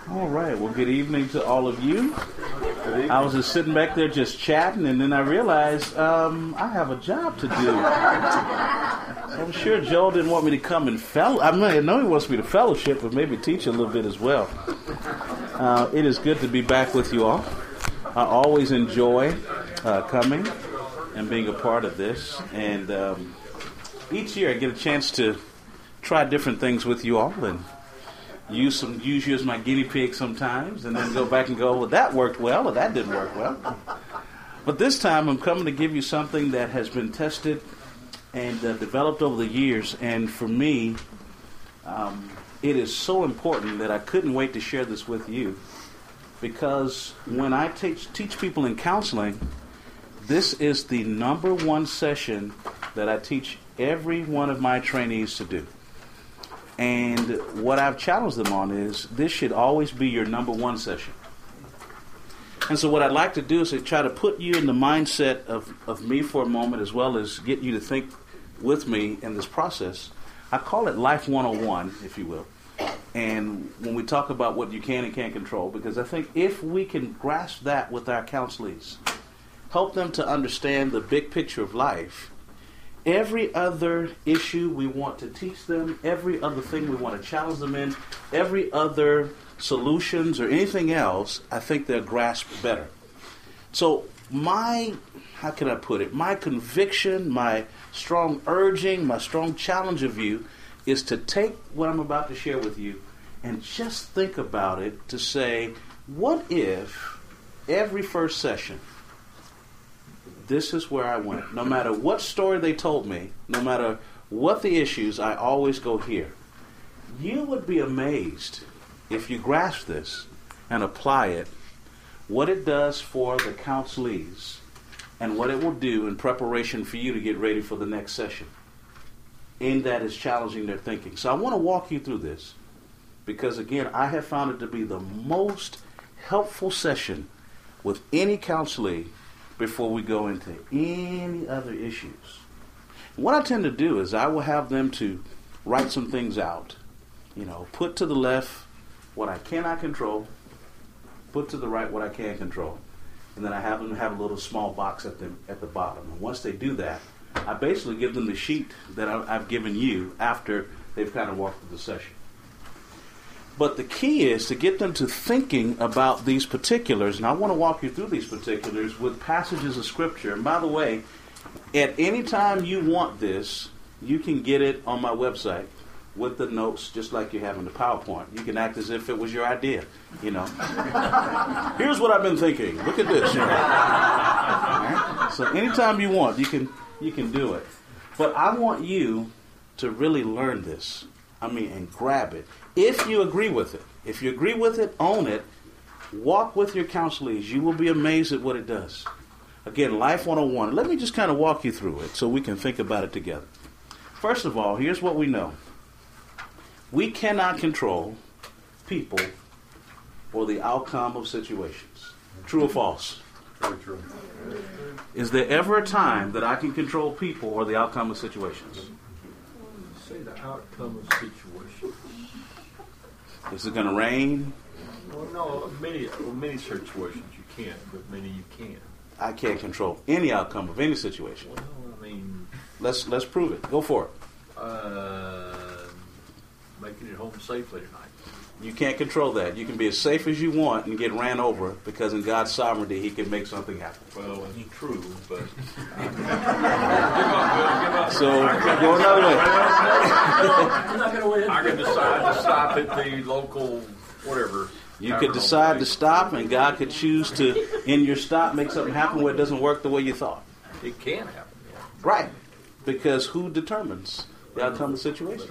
All right. Well, good evening to all of you. I was just sitting back there just chatting, and then I realized I have a job to do. I'm sure Joel didn't want me to come and I know he wants me to fellowship, but maybe teach a little bit as well. It is good to be back with you all. I always enjoy coming and being a part of this. And each year I get a chance to try different things with you all and use you as my guinea pig sometimes, and then go back and go, well, that worked well, or that didn't work well. But this time I'm coming to give you something that has been tested and developed over the years. And for me, it is so important that I couldn't wait to share this with you, because when I teach people in counseling, this is the number one session that I teach every one of my trainees to do. And what I've challenged them on is this should always be your number one session. And so what I'd like to do is to try to put you in the mindset of me for a moment, as well as get you to think with me in this process. I call it Life 101, if you will. And when we talk about what you can and can't control, because I think if we can grasp that with our counselees, help them to understand the big picture of life, every other issue we want to teach them, every other thing we want to challenge them in, every other solutions or anything else, I think they'll grasp better. So how can I put it? My conviction, my strong urging, my strong challenge of you is to take what I'm about to share with you and just think about it, to say, what if every first session, this is where I went. No matter what story they told me, no matter what the issues, I always go here. You would be amazed if you grasp this and apply it, what it does for the counselees and what it will do in preparation for you to get ready for the next session. In that is challenging their thinking. So I want to walk you through this because, again, I have found it to be the most helpful session with any counselee before we go into any other issues. What I tend to do is I will have them to write some things out. Put to the left what I cannot control, put to the right what I can control, and then I have them have a little small box at the bottom. And once they do that, I basically give them the sheet that I've given you after they've kind of walked through the session. But the key is to get them to thinking about these particulars, and I want to walk you through these particulars with passages of Scripture. And by the way, at any time you want this, you can get it on my website with the notes, just like you have in the PowerPoint. You can act as if it was your idea, Here's what I've been thinking. Look at this, Right? So anytime you want, you can do it. But I want you to really learn this. And grab it. If you agree with it. If you agree with it, own it. Walk with your counselees. You will be amazed at what it does. Again, Life 101. Let me just kind of walk you through it so we can think about it together. First of all, here's what we know. We cannot control people or the outcome of situations. True or false? Very true. Is there ever a time that I can control people or the outcome of situations? Say the outcome of situation. Is it going to rain? Well, no. Many situations you can't, but many you can. I can't control any outcome of any situation. Well, let's prove it. Go for it. Making it home safely tonight. You can't control that. You can be as safe as you want and get ran over because in God's sovereignty, He can make something happen. Well, it's true, but... So, go another way. I'm not going to win. I can decide to stop at the local whatever. You could decide to stop, and God could choose to, in your stop, make something happen where it doesn't work the way you thought. It can happen, yeah. Right. Because who determines the outcome of situations?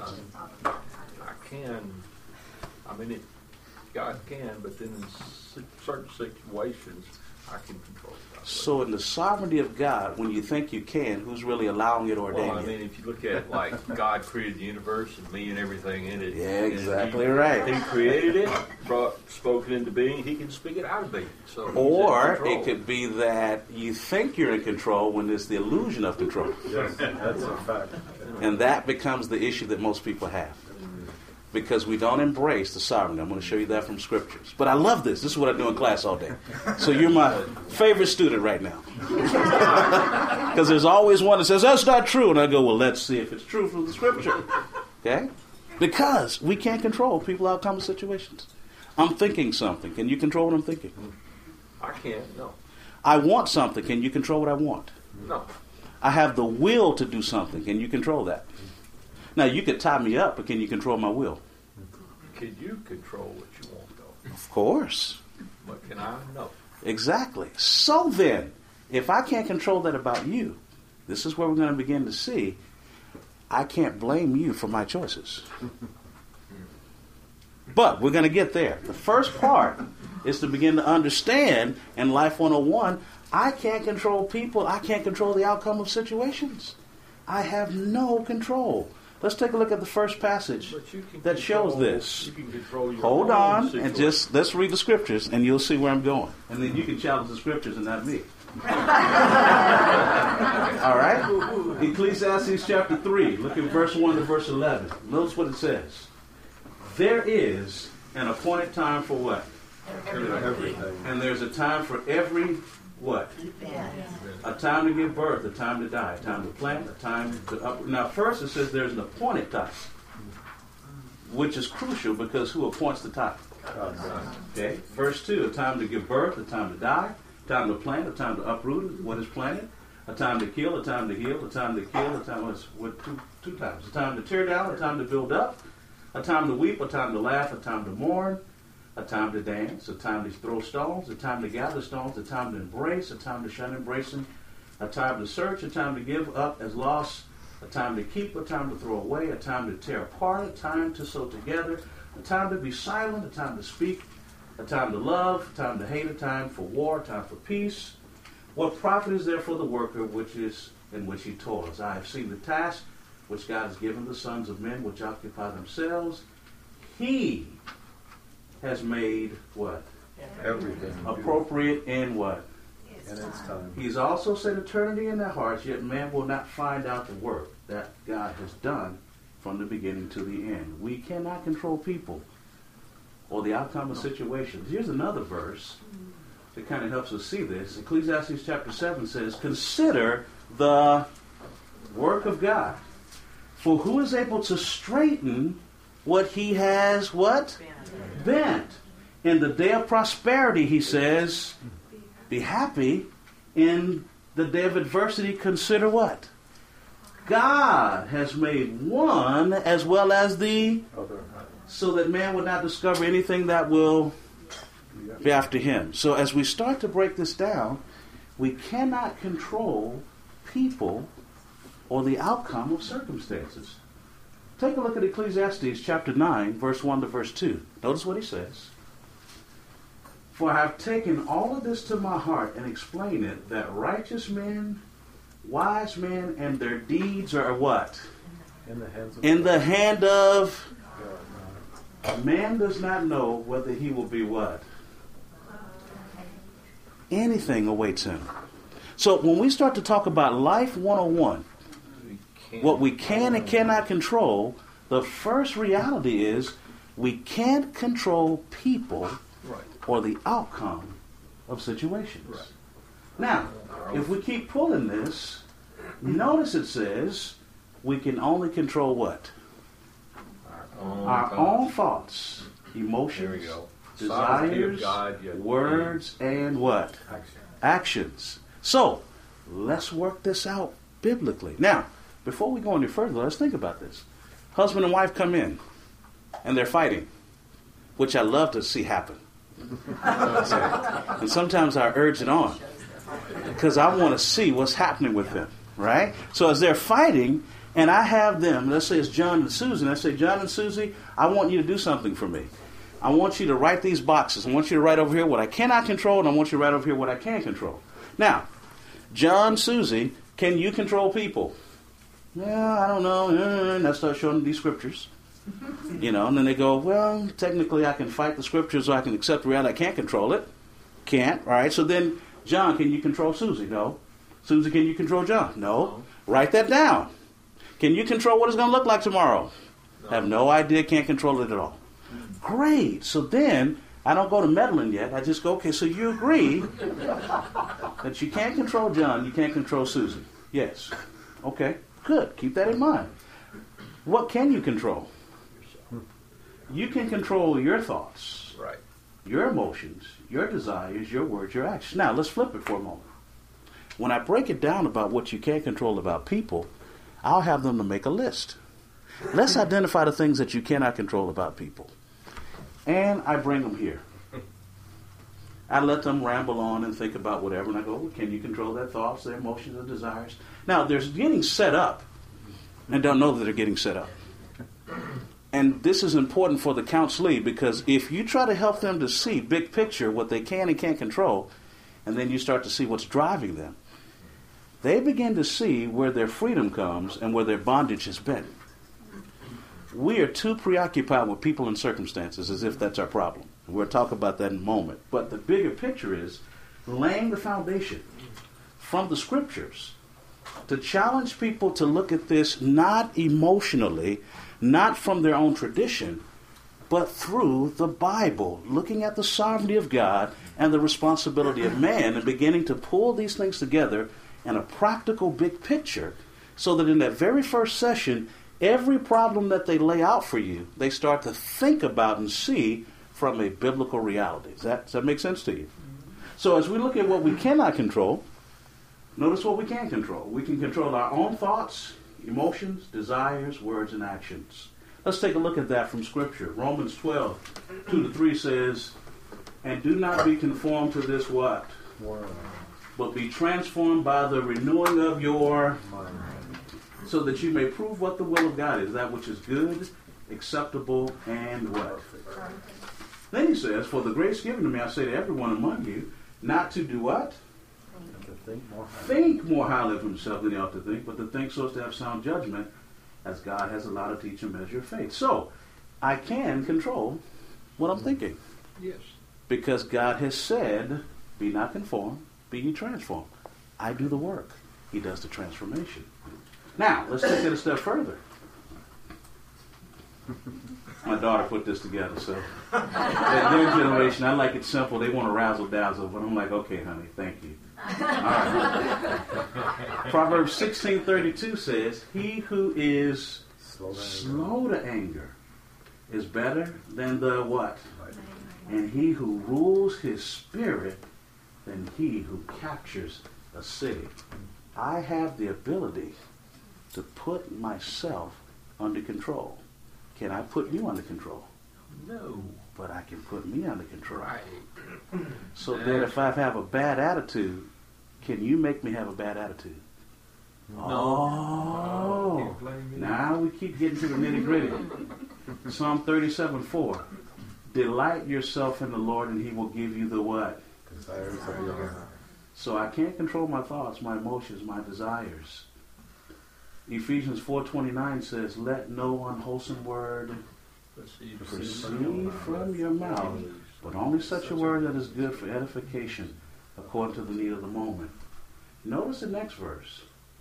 God can, but then in certain situations, I can control it. So in the sovereignty of God, when you think you can, who's really allowing it or ordaining it? If you look at it like God created the universe and me and everything in it. Yeah, exactly right. He created it, spoke it into being, He can speak it out of being. So or it could be that you think you're in control when there's the illusion of control. Yes, that's a fact. And that becomes the issue that most people have. because we don't embrace the sovereignty. I'm going to show you that from scriptures. But I love this. This is what I do in class all day. So you're my favorite student right now. Because there's always one that says, that's not true. And I go, well, let's see if it's true from the scripture. Okay? Because we can't control people outcome of situations. I'm thinking something. Can you control what I'm thinking? I can't, no. I want something. Can you control what I want? No. I have the will to do something. Can you control that? Now, you could tie me up, but can you control my will? Can you control what you want, though? Of course. But can I? No. Exactly. So then, if I can't control that about you, this is where we're going to begin to see I can't blame you for my choices. But we're going to get there. The first part is to begin to understand in Life 101, I can't control people. I can't control the outcome of situations. I have no control. Let's take a look at the first passage that shows this. You can control your Hold own on and situation. just let's read the scriptures and you'll see where I'm going. And then you can challenge the scriptures and not me. All right? Ecclesiastes chapter 3. Look at verse 1 to verse 11. Notice what it says. There is an appointed time for what? Everything. And there's a time for every what? A time to give birth, a time to die, a time to plant, a time to uproot. Now, first it says there's an appointed time, which is crucial because who appoints the time? Okay. Verse 2, a time to give birth, a time to die, a time to plant, a time to uproot what is planted, a time to kill, a time to heal, a time to kill, a time what two times. A time to tear down, a time to build up, a time to weep, a time to laugh, a time to mourn, a time to dance, a time to throw stones, a time to gather stones, a time to embrace, a time to shun embracing, a time to search, a time to give up as lost, a time to keep, a time to throw away, a time to tear apart, a time to sew together, a time to be silent, a time to speak, a time to love, a time to hate, a time for war, a time for peace. What profit is there for the worker which is in which he toils? I have seen the task which God has given the sons of men which occupy themselves. He has made what? Everything. Appropriate in what? In its time. He's also set eternity in their hearts, yet man will not find out the work that God has done from the beginning to the end. We cannot control people or the outcome of situations. Here's another verse that kind of helps us see this. Ecclesiastes chapter 7 says, consider the work of God. For who is able to straighten what he has, what? Bent. In the day of prosperity, he says, be happy. In the day of adversity, consider what? God has made one as well as the Other. so that man would not discover anything that will be after him. So as we start to break this down, we cannot control people or the outcome of circumstances. Take a look at Ecclesiastes chapter 9, verse 1 to verse 2. Notice what he says. For I have taken all of this to my heart and explained it, that righteous men, wise men, and their deeds are what? In the hands of In the hand of God. man does not know whether he will be what? Anything awaits him. So when we start to talk about Life 101, what we can and cannot control, the first reality is we can't control people or the outcome of situations. Now, if we keep pulling this, notice it says we can only control what? Our own thoughts, emotions, There we go. Sovereignty of desires, God, yet words, and what? Actions. So, let's work this out biblically. Now, before we go any further, let's think about this. Husband and wife come in, and they're fighting, which I love to see happen. And sometimes I urge it on, because I want to see what's happening with them, right? So as they're fighting, and I have them, let's say it's John and Susie, and I say, John and Susie, I want you to do something for me. I want you to write these boxes. I want you to write over here what I cannot control, and I want you to write over here what I can control. Now, John, Susie, can you control people? Yeah, I don't know. And I start showing them these scriptures. You know, and then they go, well, technically I can fight the scriptures so I can accept reality. I can't control it. Can't, all right? So then, John, can you control Susie? No. Susie, can you control John? No. Write that down. Can you control what it's going to look like tomorrow? Have no idea, can't control it at all. Great. So then, I don't go to meddling yet. I just go, okay, so you agree that you can't control John, you can't control Susie. Yes. Okay, good. Keep that in mind. What can you control? You can control your thoughts, Right. your emotions, your desires, your words, your actions. Now, let's flip it for a moment. When I break it down about what you can't control about people, I'll have them to make a list. Let's identify the things that you cannot control about people. And I bring them here. I let them ramble on and think about whatever, and I go, well, can you control their thoughts, their emotions, their desires? Now, they're getting set up and don't know that they're getting set up. And this is important for the counselee, because if you try to help them to see big picture, what they can and can't control, and then you start to see what's driving them, they begin to see where their freedom comes and where their bondage has been. We are too preoccupied with people and circumstances as if that's our problem. We'll talk about that in a moment. But the bigger picture is laying the foundation from the scriptures to challenge people to look at this not emotionally, not from their own tradition, but through the Bible, looking at the sovereignty of God and the responsibility of man, and beginning to pull these things together in a practical big picture, so that in that very first session, every problem that they lay out for you, they start to think about and see from a biblical reality. Does that make sense to you? So as we look at what we cannot control, notice what we can control. We can control our own thoughts, emotions, desires, words, and actions. Let's take a look at that from Scripture. Romans 12, 2-3 says, and do not be conformed to this what? But be transformed by the renewing of your mind, so that you may prove what the will of God is, that which is good, acceptable, and what? Then he says, for the grace given to me, I say to everyone among you, not to do what? Think more highly of himself than he ought to think, but to think so as to have sound judgment, as God has allowed to teach and measure of faith. So, I can control what I'm thinking. Yes. Because God has said, be not conformed, be ye transformed. I do the work. He does the transformation. Now, let's take it a step further. My daughter put this together, so their generation, I like it simple. They want to razzle dazzle, but I'm like, okay, honey, thank you. All right. Proverbs 16:32 says, he who is slow to anger is better than the what? And he who rules his spirit than he who captures a city. I have the ability to put myself under control. Can I put you under control? No. But I can put me under control. Right. So that if I have a bad attitude, can you make me have a bad attitude? No. Oh. Now we keep getting to the nitty gritty. Psalm 37:4. Delight yourself in the Lord and he will give you the what? Desires of your heart. So I can't control my thoughts, my emotions, my desires. Ephesians 4:29 says, let no unwholesome word proceed from your mouth, but only such a word that is good for edification according to the need of the moment. Notice the next verse.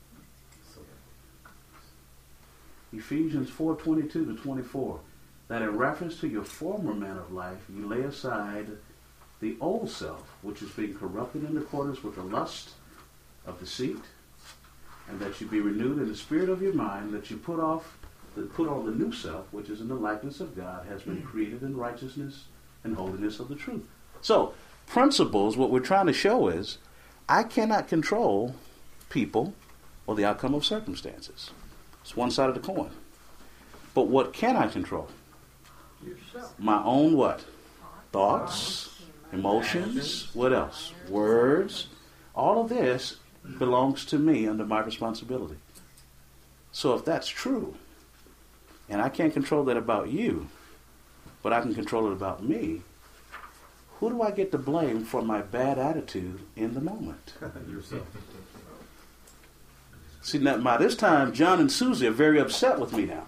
Ephesians 4:22-24. That in reference to your former manner of life, you lay aside the old self, which is being corrupted in accordance with the lust of deceit, and that you be renewed in the spirit of your mind, that you put on the new self, which is in the likeness of God, has been created in righteousness and holiness of the truth. So, principles, what we're trying to show is, I cannot control people or the outcome of circumstances. It's one side of the coin. But what can I control? Yourself. My own what? Thoughts, emotions, what else? Words. All of this belongs to me under my responsibility. So if that's true, and I can't control that about you, but I can control it about me, who do I get to blame for my bad attitude in the moment? Yourself. See, now, by this time, John and Susie are very upset with me now.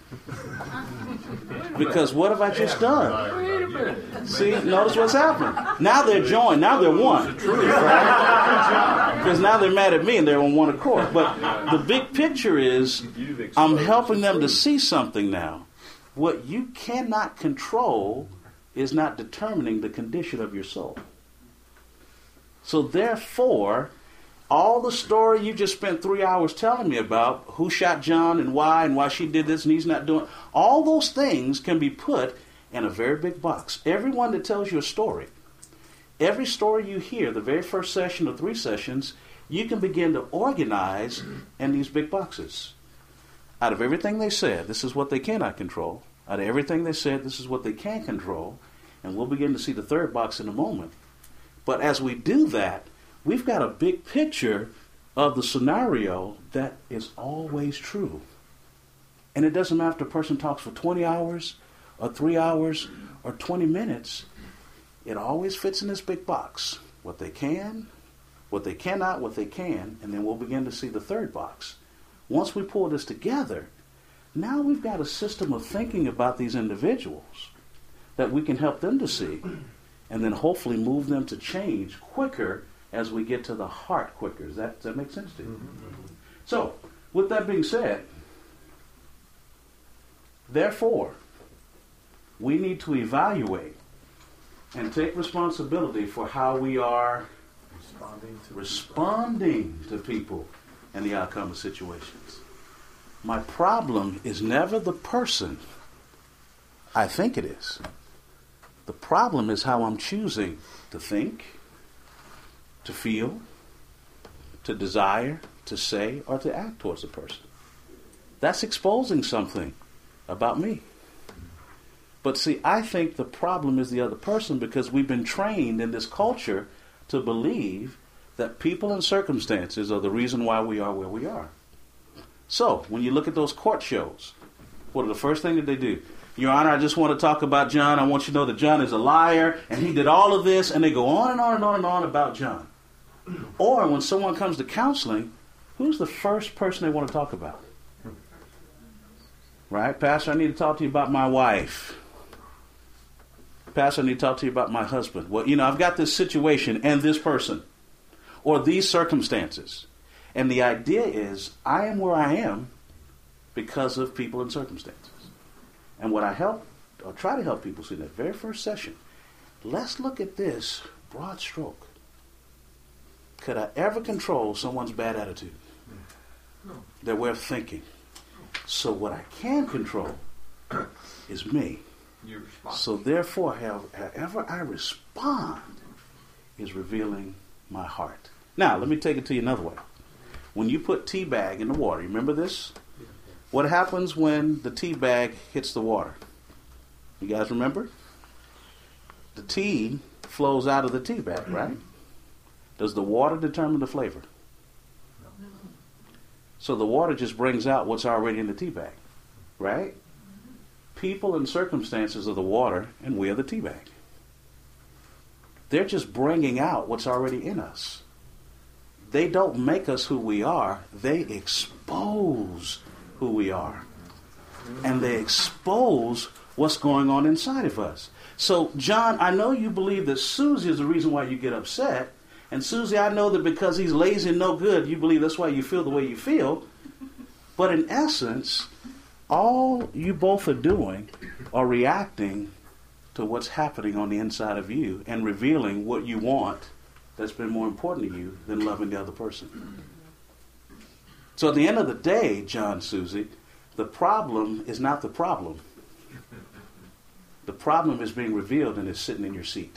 Because what have I just done? Wait a minute. See, notice what's happening. Now they're joined. Now they're one. Right? Because now they're mad at me and they're on one accord. But the big picture is I'm helping them to see something now. What you cannot control is not determining the condition of your soul. So therefore, all the story you just spent 3 hours telling me about, who shot John and why she did this and he's not doing, all those things can be put in a very big box. Everyone that tells you a story, every story you hear, the very first session or 3 sessions, you can begin to organize in these big boxes. Out of everything they said, this is what they cannot control. Out of everything they said, this is what they can control. And we'll begin to see the third box in a moment. But as we do that, we've got a big picture of the scenario that is always true. And it doesn't matter if the person talks for 20 hours or 3 hours or 20 minutes. It always fits in this big box. What they can, what they cannot, what they can, and then we'll begin to see the third box. Once we pull this together, now we've got a system of thinking about these individuals that we can help them to see, and then hopefully move them to change quicker as we get to the heart quicker. Does that make sense to you? Mm-hmm. So, with that being said, therefore, we need to evaluate and take responsibility for how we are responding to people and the outcome of situations. My problem is never the person I think it is. The problem is how I'm choosing to think, to feel, to desire, to say, or to act towards a person. That's exposing something about me. But see, I think the problem is the other person because we've been trained in this culture to believe that people and circumstances are the reason why we are where we are. So, when you look at those court shows, what are the first thing that they do? Your Honor, I just want to talk about John. I want you to know that John is a liar, and he did all of this, and they go on and on and on and on about John. Or when someone comes to counseling, who's the first person they want to talk about? Right? Pastor, I need to talk to you about my wife. Pastor, I need to talk to you about my husband. Well, I've got this situation and this person, or these circumstances. And the idea is, I am where I am because of people and circumstances. And what I try to help people see in that very first session, let's look at this broad stroke. Could I ever control someone's bad attitude? No. Their way of thinking. So what I can control is me. So therefore, however I respond is revealing my heart. Now, let me take it to you another way. When you put tea bag in the water, you remember this? What happens when the tea bag hits the water? You guys remember? The tea flows out of the tea bag, right? Does the water determine the flavor? No. So the water just brings out what's already in the tea bag, right? People and circumstances are the water, and we are the tea bag. They're just bringing out what's already in us. They don't make us who we are. They expose who we are. And they expose what's going on inside of us. So, John, I know you believe that Susie is the reason why you get upset. And Susie, I know that because he's lazy and no good, you believe that's why you feel the way you feel. But in essence, all you both are doing are reacting to what's happening on the inside of you and revealing what you want that's been more important to you than loving the other person. So at the end of the day, John, Susie, the problem is not the problem. The problem is being revealed and is sitting in your seat.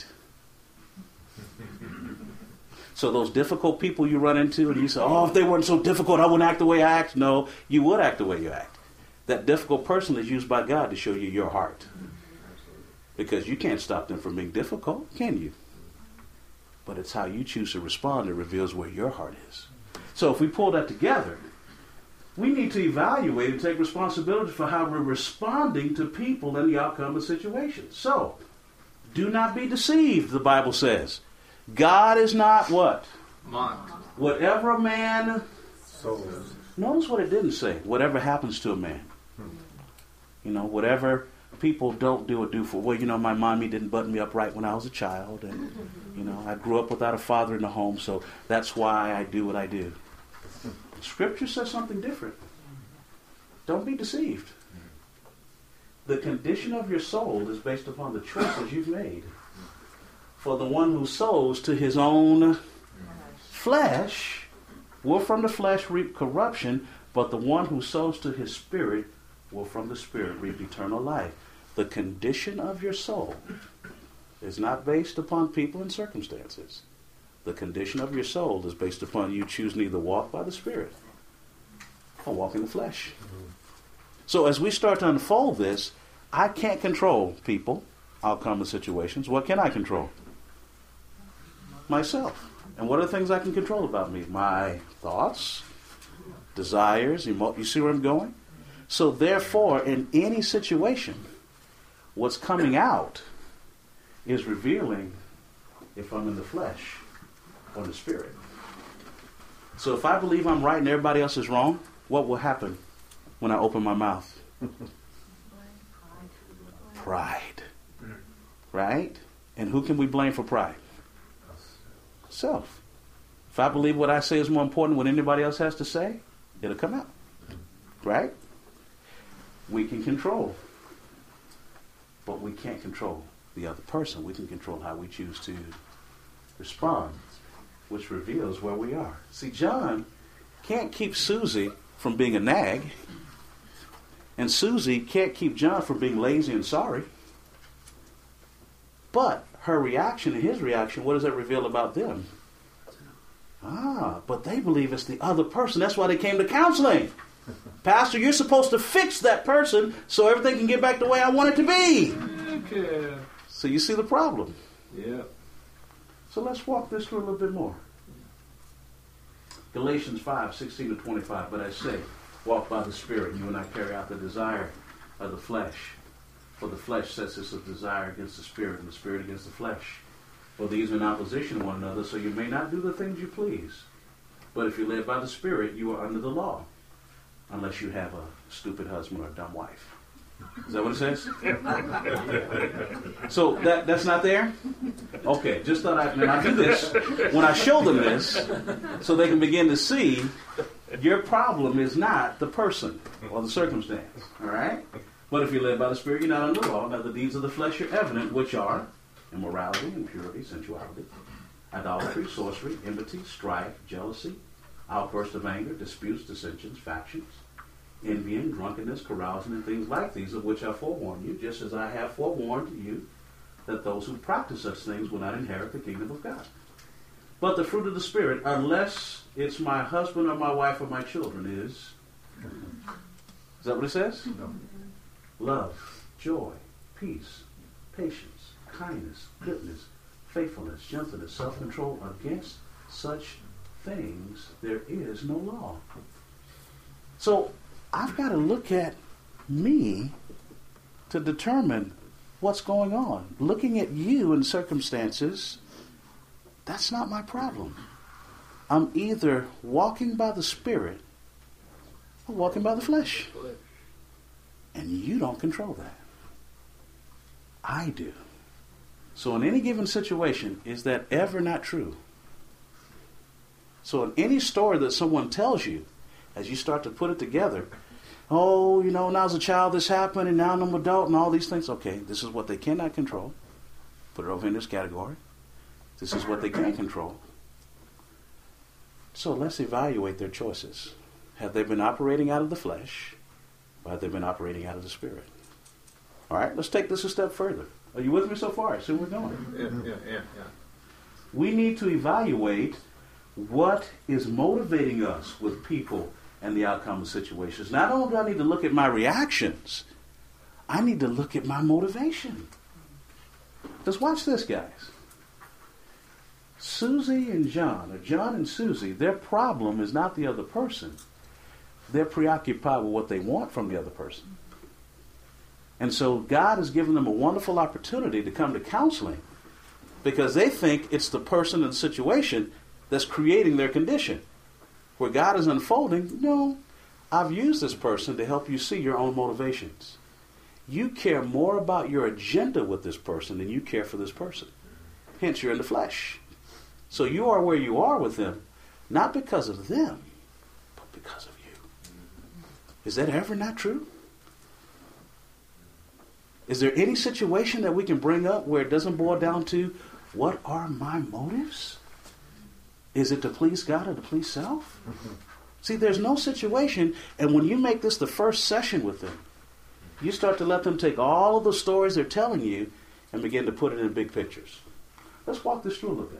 So those difficult people you run into and you say, if they weren't so difficult, I wouldn't act the way I act. No, you would act the way you act. That difficult person is used by God to show you your heart. Because you can't stop them from being difficult, can you? But it's how you choose to respond that reveals where your heart is. So if we pull that together, we need to evaluate and take responsibility for how we're responding to people and the outcome of situations. So, do not be deceived, the Bible says. God is not what? Mocked. Whatever a man sows. Notice what it didn't say. Whatever happens to a man. Whatever people don't do or do for. Well, my mommy didn't button me up right when I was a child. And, I grew up without a father in the home. So that's why I do what I do. Scripture says something different. Don't be deceived. The condition of your soul is based upon the choices you've made. For the one who sows to his own flesh will from the flesh reap corruption, but the one who sows to his spirit will from the spirit reap eternal life. The condition of your soul is not based upon people and circumstances. The condition of your soul is based upon you choosing to either walk by the Spirit or walk in the flesh. So as we start to unfold this, I can't control people, outcome of situations. What can I control? Myself. And what are the things I can control about me? My thoughts, desires, you see where I'm going? So therefore, in any situation, what's coming out is revealing if I'm in the flesh or the spirit. So if I believe I'm right and everybody else is wrong, what will happen when I open my mouth? Pride. Right? And who can we blame for pride? Self. If I believe what I say is more important than what anybody else has to say, it'll come out. Right? We can control. But we can't control the other person. We can control how we choose to respond, which reveals where we are. See, John can't keep Susie from being a nag, and Susie can't keep John from being lazy and sorry. But her reaction and his reaction, what does that reveal about them? But they believe it's the other person. That's why they came to counseling. Pastor, you're supposed to fix that person so everything can get back the way I want it to be. Okay. So you see the problem. Yeah. So let's walk this through a little bit more. Galatians 5:16-25. But I say, walk by the Spirit, you and I carry out the desire of the flesh. For the flesh sets its desire against the Spirit, and the Spirit against the flesh. For these are in opposition to one another, so you may not do the things you please. But if you're led by the Spirit, you are under the law. Unless you have a stupid husband or a dumb wife. Is that what it says? So that's not there? Okay, just thought I do this when I show them this so they can begin to see your problem is not the person or the circumstance. All right? But if you're led by the Spirit, you're not under the law. Now the deeds of the flesh are evident, which are immorality, impurity, sensuality, idolatry, sorcery, enmity, strife, jealousy, outbursts of anger, disputes, dissensions, factions, envying, drunkenness, carousing, and things like these, of which I forewarn you, just as I have forewarned you, that those who practice such things will not inherit the kingdom of God. But the fruit of the Spirit, unless it's my husband or my wife or my children, is that what it says? No. Love, joy, peace, patience, kindness, goodness, faithfulness, gentleness, self-control. Against such things there is no law. So I've got to look at me to determine what's going on. Looking at you in circumstances, that's not my problem. I'm either walking by the Spirit or walking by the flesh. And you don't control that. I do. So in any given situation, is that ever not true? So in any story that someone tells you, as you start to put it together, oh, you know, now as a child this happened, and now I'm an adult, and all these things. Okay, this is what they cannot control. Put it over in this category. This is what they can control. So let's evaluate their choices. Have they been operating out of the flesh, or have they been operating out of the Spirit? All right, let's take this a step further. Are you with me so far? See where we're going? Yeah. We need to evaluate what is motivating us with people and the outcome of situations. Not only do I need to look at my reactions, I need to look at my motivation. Just watch this, guys. Susie and John, or John and Susie, their problem is not the other person. They're preoccupied with what they want from the other person. And so God has given them a wonderful opportunity to come to counseling because they think it's the person and the situation that's creating their condition. Where God is unfolding, no, I've used this person to help you see your own motivations. You care more about your agenda with this person than you care for this person. Hence, you're in the flesh. So you are where you are with them, not because of them, but because of you. Is that ever not true? Is there any situation that we can bring up where it doesn't boil down to, what are my motives? Is it to please God or to please self? See, there's no situation, and when you make this the first session with them, you start to let them take all of the stories they're telling you and begin to put it in big pictures. Let's walk this through a little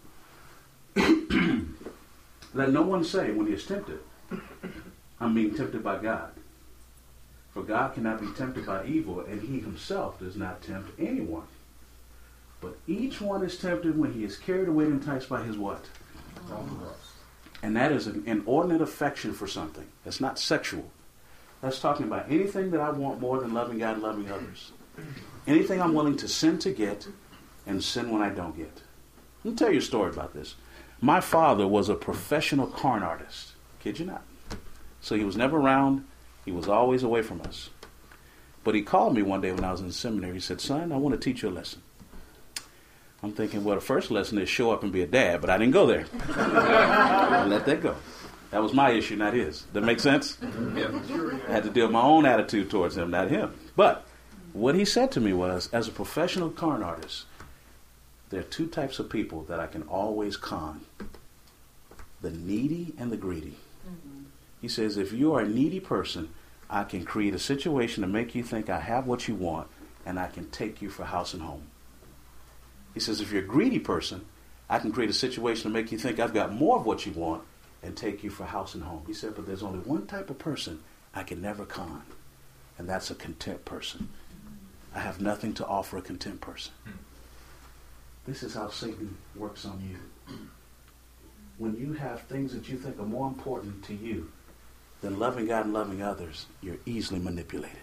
bit. Let no one say when he is tempted, I'm being tempted by God. For God cannot be tempted by evil, and he himself does not tempt anyone. But each one is tempted when he is carried away and enticed by his what? And that is an inordinate affection for something. That's not sexual. That's talking about anything that I want more than loving God and loving others. Anything I'm willing to sin to get and sin when I don't get. Let me tell you a story about this. My father was a professional corn artist. Kid you not. So he was never around. He was always away from us. But he called me one day when I was in the seminary. He said, son, I want to teach you a lesson. I'm thinking, well, the first lesson is show up and be a dad, but I didn't go there. I let that go. That was my issue, not his. That make sense? Yeah. I had to deal with my own attitude towards him, not him. But what he said to me was, as a professional corn artist, there are two types of people that I can always con. The needy and the greedy. Mm-hmm. He says, if you are a needy person, I can create a situation to make you think I have what you want, and I can take you for house and home. He says, if you're a greedy person, I can create a situation to make you think I've got more of what you want and take you for house and home. He said, but there's only one type of person I can never con, and that's a content person. I have nothing to offer a content person. This is how Satan works on you. When you have things that you think are more important to you than loving God and loving others, you're easily manipulated.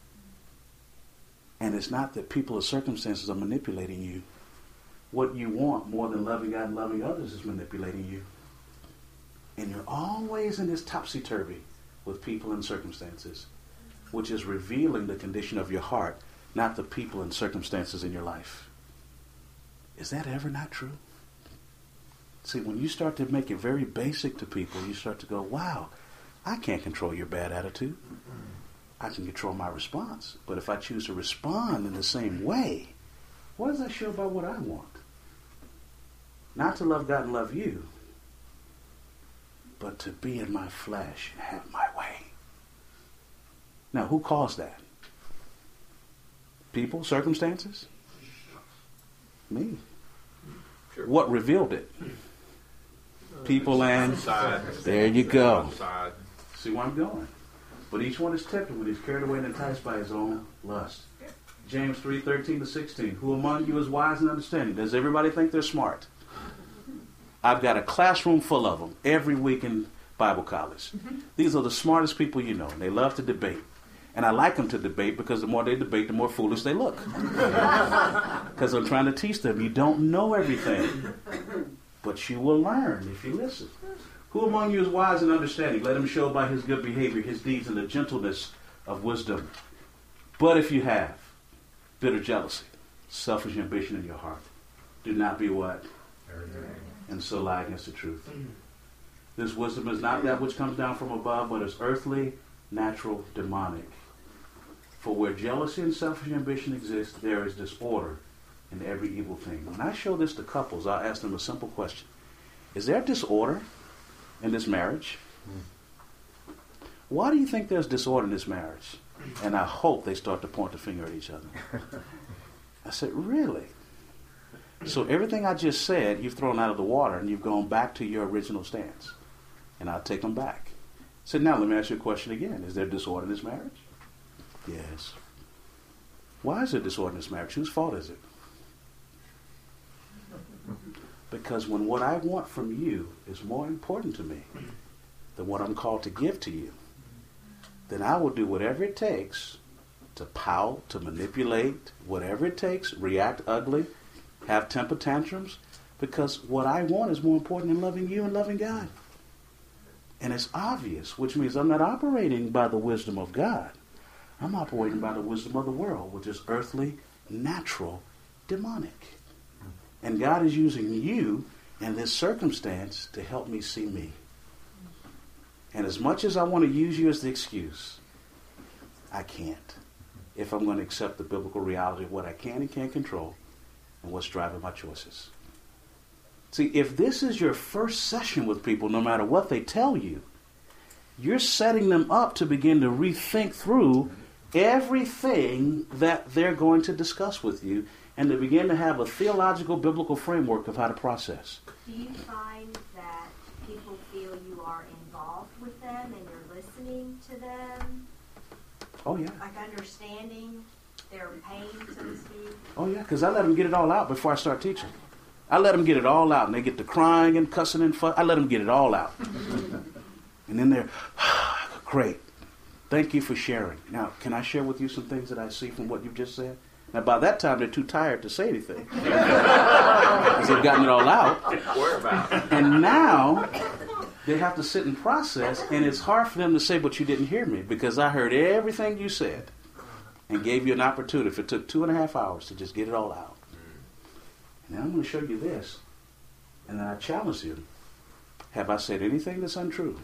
And it's not that people or circumstances are manipulating you. What you want more than loving God and loving others is manipulating you. And you're always in this topsy-turvy with people and circumstances, which is revealing the condition of your heart, not the people and circumstances in your life. Is that ever not true? See, when you start to make it very basic to people, you start to go, wow, I can't control your bad attitude. I can control my response. But if I choose to respond in the same way, what does that show about what I want? Not to love God and love you, but to be in my flesh and have my way. Now, who caused that? People, circumstances? Me. Sure. What revealed it? People and... There you go. See where I'm going. But each one is tempted when he's carried away and enticed by his own lust. James 3:13-16. Who among you is wise and understanding? Does everybody think they're smart? I've got a classroom full of them every week in Bible college. These are the smartest people you know. And they love to debate. And I like them to debate because the more they debate, the more foolish they look. Because I'm trying to teach them, you don't know everything. But you will learn if you listen. Who among you is wise and understanding? Let him show by his good behavior, his deeds, and the gentleness of wisdom. But if you have bitter jealousy, selfish ambition in your heart, do not be what? And so lie against the truth. This wisdom is not that which comes down from above, but is earthly, natural, demonic. For where jealousy and selfish ambition exist, there is disorder in every evil thing. When I show this to couples, I'll ask them a simple question. Is there disorder in this marriage? Why do you think there's disorder in this marriage? And I hope they start to point the finger at each other. I said, really? So everything I just said, you've thrown out of the water and you've gone back to your original stance. And I'll take them back. I said, now let me ask you a question again. Is there disorder in this marriage? Yes. Why is there disorder in this marriage? Whose fault is it? Because when what I want from you is more important to me than what I'm called to give to you, then I will do whatever it takes to pout, to manipulate, whatever it takes, react ugly, have temper tantrums, because what I want is more important than loving you and loving God. And it's obvious, which means I'm not operating by the wisdom of God. I'm operating by the wisdom of the world, which is earthly, natural, demonic. And God is using you and this circumstance to help me see me. And as much as I want to use you as the excuse, I can't. if I'm going to accept the biblical reality of what I can and can't control and what's driving my choices. See, if this is your first session with people, no matter what they tell you, you're setting them up to begin to rethink through everything that they're going to discuss with you and to begin to have a theological, biblical framework of how to process. Do you find that people feel you are involved with them and you're listening to them? Oh, yeah. Like understanding their pain, so to speak? Oh, yeah, because I let them get it all out before I start teaching. I let them get it all out, and they get to crying and cussing and fuss. I let them get it all out. And then they're, great. Thank you for sharing. Now, can I share with you some things that I see from what you've just said? Now, by that time, they're too tired to say anything. Because they've gotten it all out. And now, they have to sit and process, and it's hard for them to say, but you didn't hear me, because I heard everything you said and gave you an opportunity. If it took 2.5 hours to just get it all out. Now I'm going to show you this, and then I challenge you. Have I said anything that's untrue?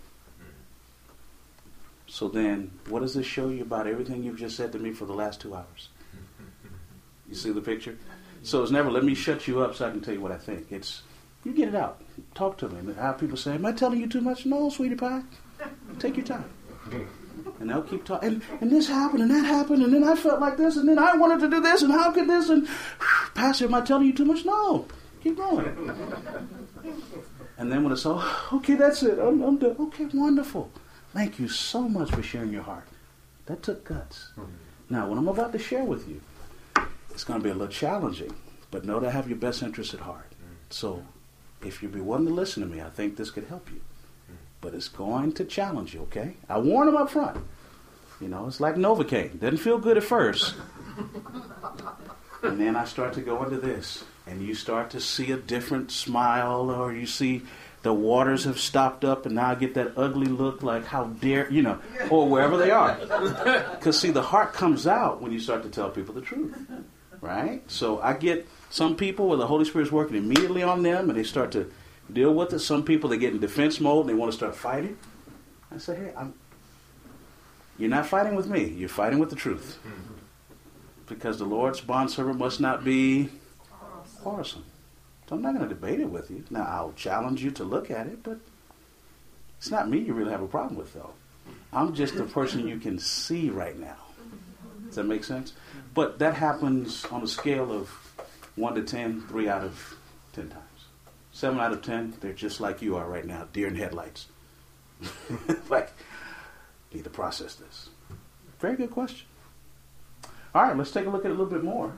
So then, what does this show you about everything you've just said to me for the last 2 hours? You see the picture? So it's never, let me shut you up so I can tell you what I think. It's, you get it out. Talk to me. And how people say, am I telling you too much? No, sweetie pie. Take your time. And they'll keep talking. And this happened, and that happened, and then I felt like this, and then I wanted to do this, and how could this? And Pastor, am I telling you too much? No. Keep going. And then when it's all, okay, that's it. I'm done. Okay, wonderful. Thank you so much for sharing your heart. That took guts. Now, what I'm about to share with you, it's going to be a little challenging, but know that I have your best interests at heart. So if you'd be willing to listen to me, I think this could help you. But it's going to challenge you, okay? I warn them up front. You know, it's like Novocaine. Doesn't feel good at first. And then I start to go into this. And you start to see a different smile, or you see the waters have stopped up, and now I get that ugly look like, how dare, you know, or wherever they are. Because, see, the heart comes out when you start to tell people the truth, right? So I get some people where the Holy Spirit's working immediately on them, and they start to deal with it. Some people, they get in defense mode, and they want to start fighting. I say, hey, you're not fighting with me. You're fighting with the truth. Because the Lord's bondservant must not be quarrelsome. So I'm not going to debate it with you. Now, I'll challenge you to look at it, but it's not me you really have a problem with, though. I'm just the person you can see right now. Does that make sense? But that happens on a scale of 1 to 10, 3 out of 10 times. 7 out of 10, they're just like you are right now, deer in headlights. Like, need to process this. Very good question. All right, let's take a look at it a little bit more.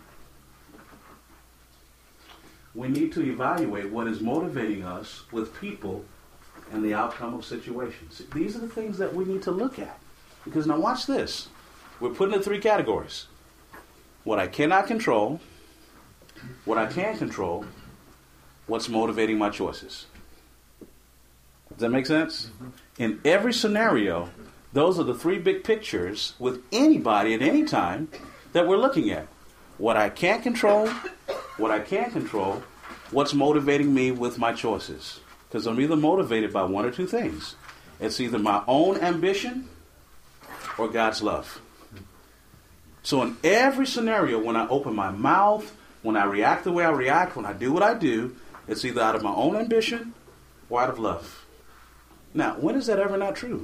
We need to evaluate what is motivating us with people and the outcome of situations. These are the things that we need to look at. Because now watch this. We're putting in 3 categories. What I cannot control, what I can control, what's motivating my choices. Does that make sense? Mm-hmm. In every scenario, those are the 3 big pictures with anybody at any time that we're looking at. What I can't control, what I can control, what's motivating me with my choices. Because I'm either motivated by 1 or 2 things. It's either my own ambition or God's love. So in every scenario, when I open my mouth, when I react the way I react, when I do what I do, it's either out of my own ambition or out of love. Now, when is that ever not true?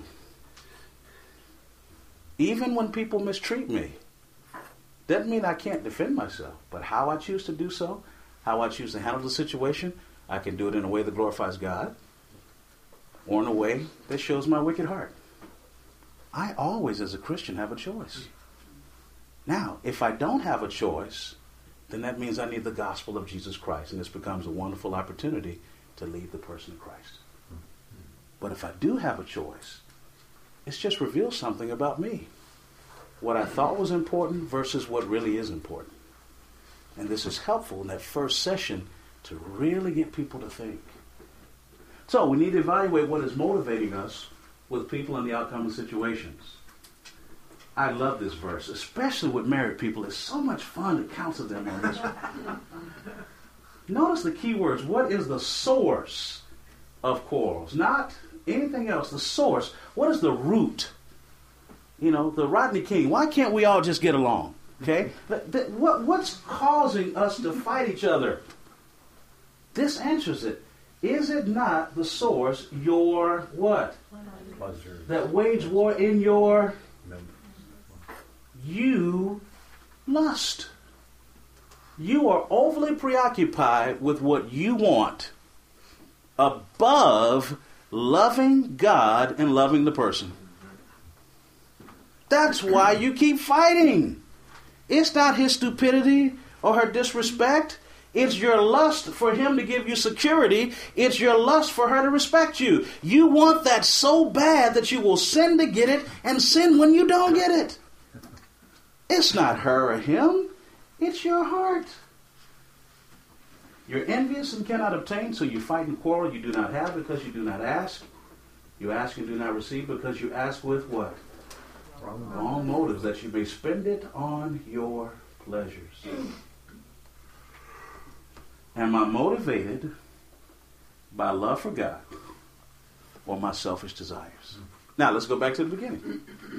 Even when people mistreat me, doesn't mean I can't defend myself. But how I choose to do so, how I choose to handle the situation, I can do it in a way that glorifies God or in a way that shows my wicked heart. I always, as a Christian, have a choice. Now, if I don't have a choice, then that means I need the gospel of Jesus Christ, and this becomes a wonderful opportunity to lead the person of Christ. But if I do have a choice, it's just reveals something about me. What I thought was important versus what really is important. And this is helpful in that first session to really get people to think. So we need to evaluate what is motivating us with people in the outcome of situations. I love this verse, especially with married people. It's so much fun to counsel them on this one. Notice the key words. What is the source of quarrels? Not anything else. The source. What is the root? the Rodney King. Why can't we all just get along? Okay? What's causing us to fight each other? This answers it. Is it not the source, your what? Pleasure. That wage war in your Remember. you lust. You are overly preoccupied with what you want above loving God and loving the person. That's why you keep fighting. It's not his stupidity or her disrespect. It's your lust for him to give you security. It's your lust for her to respect you. You want that so bad that you will sin to get it and sin when you don't get it. It's not her or him. It's your heart. You're envious and cannot obtain, so you fight and quarrel. You do not have because you do not ask. You ask and do not receive because you ask with what? Wrong motives, that you may spend it on your pleasures. Am I motivated by love for God or my selfish desires? Now, let's go back to the beginning.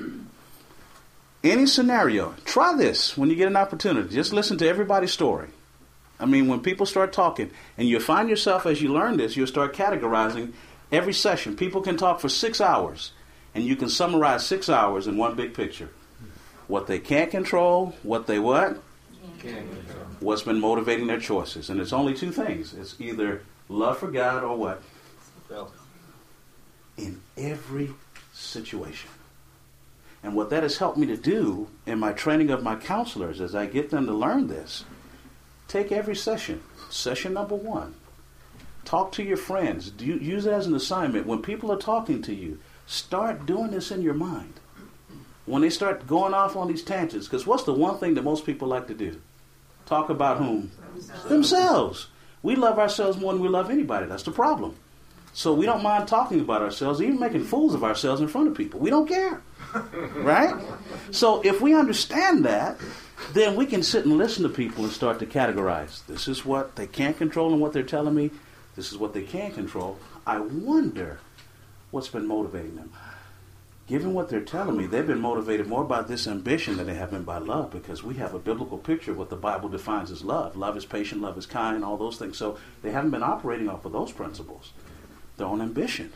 Any scenario, try this when you get an opportunity. Just listen to everybody's story. I mean, when people start talking, and you'll find yourself, as you learn this, you'll start categorizing every session. People can talk for 6 hours, and you can summarize 6 hours in one big picture. What they can't control, what they what? Can't control. What's been motivating their choices. And it's only two things. It's either love for God or what? Self. In every situation. And what that has helped me to do in my training of my counselors as I get them to learn this, take every session. Session number 1. Talk to your friends. Use it as an assignment. When people are talking to you, start doing this in your mind. When they start going off on these tangents, because what's the one thing that most people like to do? Talk about whom? Themselves. We love ourselves more than we love anybody. That's the problem. So we don't mind talking about ourselves, even making fools of ourselves in front of people. We don't care. Right? So if we understand that, then we can sit and listen to people and start to categorize. This is what they can't control and what they're telling me. This is what they can control. I wonder what's been motivating them. Given what they're telling me, they've been motivated more by this ambition than they have been by love, because we have a biblical picture of what the Bible defines as love. Love is patient, love is kind, all those things. So they haven't been operating off of those principles. Their own ambition.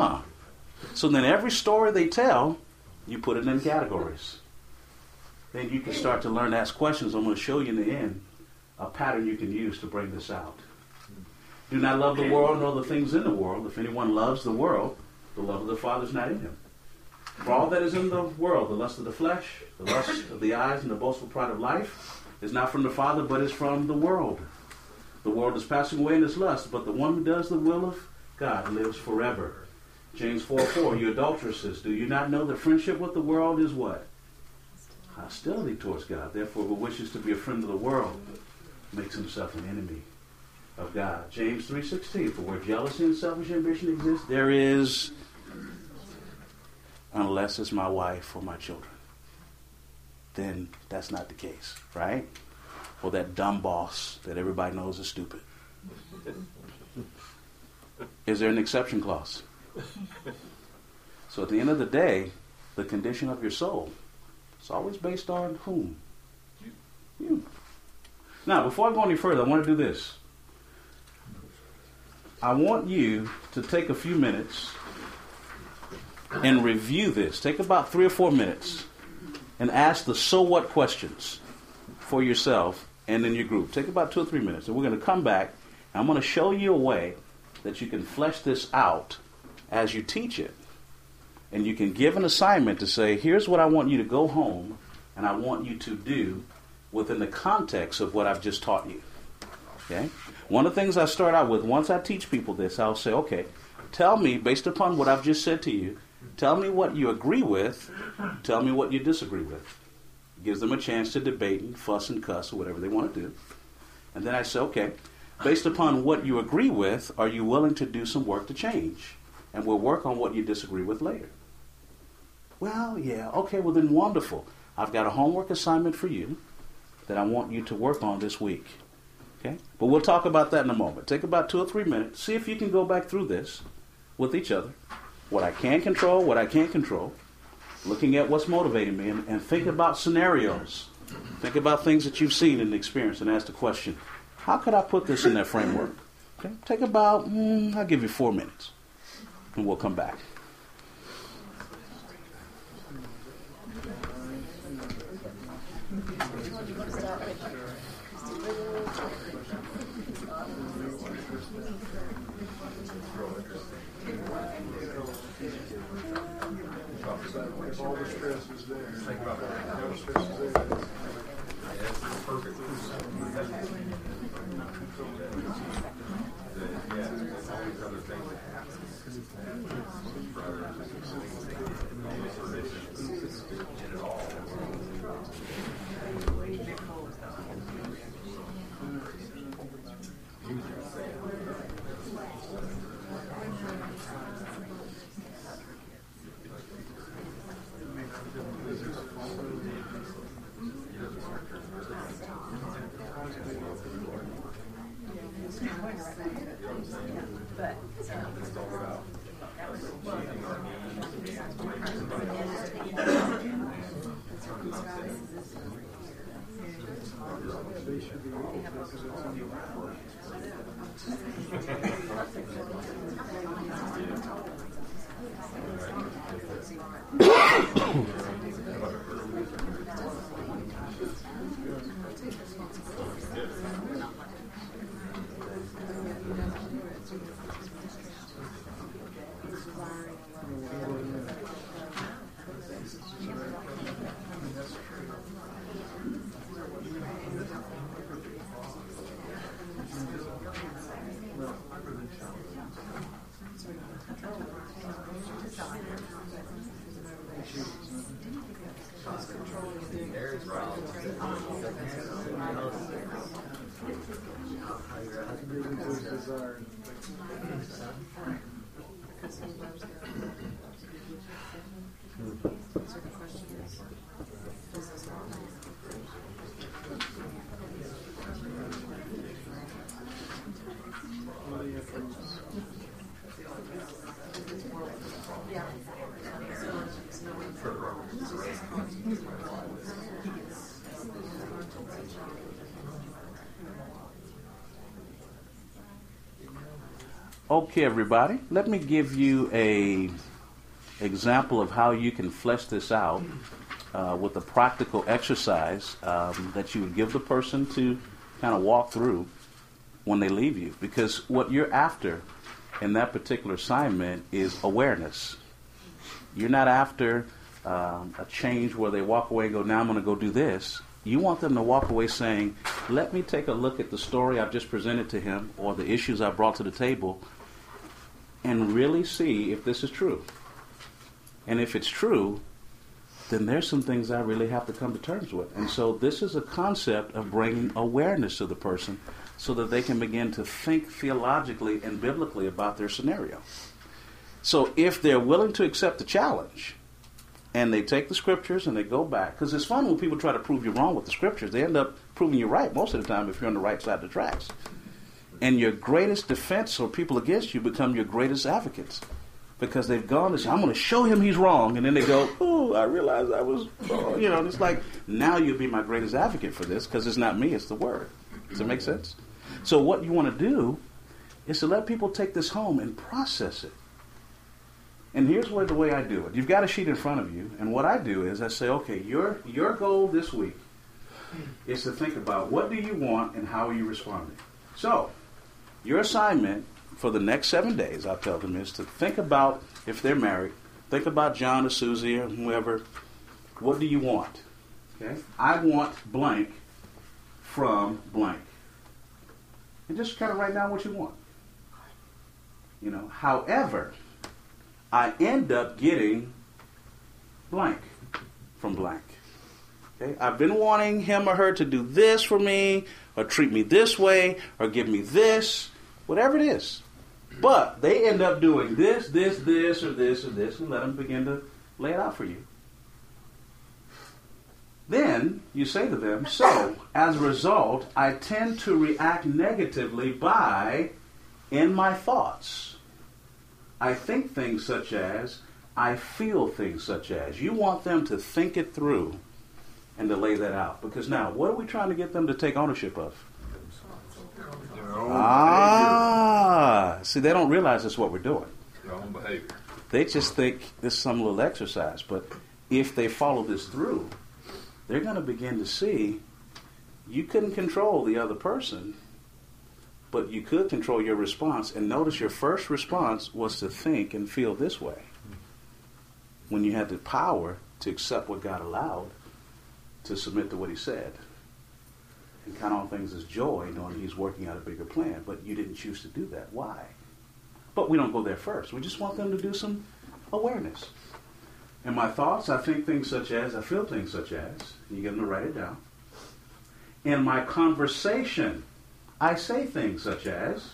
So then every story they tell, you put it in categories. Then you can start to learn to ask questions. I'm going to show you in the end a pattern you can use to bring this out. Do not love the world nor the things in the world. If anyone loves the world, the love of the Father is not in him. For all that is in the world, the lust of the flesh, the lust of the eyes, and the boastful pride of life, is not from the Father, but is from the world. The world is passing away in its lust, but the one who does the will of God lives forever. James 4:4, you adulteresses, do you not know that friendship with the world is what? Hostility towards God. Therefore, who wishes to be a friend of the world makes himself an enemy of God. James 3:16, for where jealousy and selfish ambition exist, there is, unless it's my wife or my children. Then that's not the case, right? Or that dumb boss that everybody knows is stupid. Is there an exception clause? So at the end of the day, the condition of your soul is always based on whom? You. Now, before I go any further, I want to do this. I want you to take a few minutes and review this. Take about 3 or 4 minutes and ask the so what questions for yourself and in your group. Take about 2 or 3 minutes. And we're going to come back. And I'm going to show you a way that you can flesh this out as you teach it. And you can give an assignment to say, here's what I want you to go home and I want you to do within the context of what I've just taught you. Okay? One of the things I start out with, once I teach people this, I'll say, okay, tell me, based upon what I've just said to you, tell me what you agree with, tell me what you disagree with. It gives them a chance to debate and fuss and cuss or whatever they want to do. And then I say, okay, based upon what you agree with, are you willing to do some work to change? And we'll work on what you disagree with later. Well, yeah, okay, well then wonderful. I've got a homework assignment for you that I want you to work on this week. Okay? But we'll talk about that in a moment. Take about 2 or 3 minutes. See if you can go back through this with each other. What I can control, what I can't control. looking at what's motivating me, and think about scenarios. Think about things that you've seen and experienced, and ask the question, how could I put this in that framework? Okay? Take about, I'll give you 4 minutes, and we'll come back. All the stress is there. Think about that. All the stress is there. Perfect. Okay, everybody, let me give you a example of how you can flesh this out with a practical exercise that you would give the person to kind of walk through when they leave you. Because what you're after in that particular assignment is awareness. You're not after a change where they walk away and go, now I'm going to go do this. You want them to walk away saying, let me take a look at the story I've just presented to him or the issues I brought to the table and really see if this is true. And if it's true, then there's some things I really have to come to terms with. And so this is a concept of bringing awareness to the person so that they can begin to think theologically and biblically about their scenario. So if they're willing to accept the challenge and they take the scriptures and they go back, because it's fun when people try to prove you wrong with the scriptures. They end up proving you right most of the time if you're on the right side of the tracks. And your greatest defense or people against you become your greatest advocates. Because they've gone and said, I'm going to show him he's wrong. And then they go, oh, I realized I was wrong. You know, and it's like, now you'll be my greatest advocate for this because it's not me, it's the word. Does that make sense? So what you want to do is to let people take this home and process it. And here's the way I do it. You've got a sheet in front of you. And what I do is I say, okay, your goal this week is to think about what do you want and how are you responding. So your assignment for the next 7 days, I'll tell them, is to think about, if they're married, think about John or Susie or whoever. What do you want? Okay? I want blank from blank. And just kind of write down what you want. You know, however, I end up getting blank from blank. Okay? I've been wanting him or her to do this for me, or treat me this way, or give me this, whatever it is. But they end up doing this, or this, or this, and let them begin to lay it out for you. Then you say to them, so, as a result, I tend to react negatively by, in my thoughts, I think things such as, I feel things such as. You want them to think it through and to lay that out. Because now, what are we trying to get them to take ownership of? See, they don't realize that's what we're doing. Their own behavior. They just think this is some little exercise. But if they follow this through, they're going to begin to see you couldn't control the other person, but you could control your response. And notice your first response was to think and feel this way. When you had the power to accept what God allowed, to submit to what he said, and count on things as joy, knowing he's working out a bigger plan. But you didn't choose to do that. Why? But we don't go there first. We just want them to do some awareness. In my thoughts, I think things such as, I feel things such as, you get them to write it down. In my conversation, I say things such as.